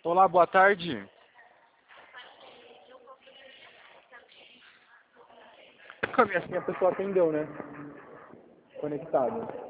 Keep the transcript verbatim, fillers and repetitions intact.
Olá, boa tarde. Assim a pessoa atendeu, né? Conectado.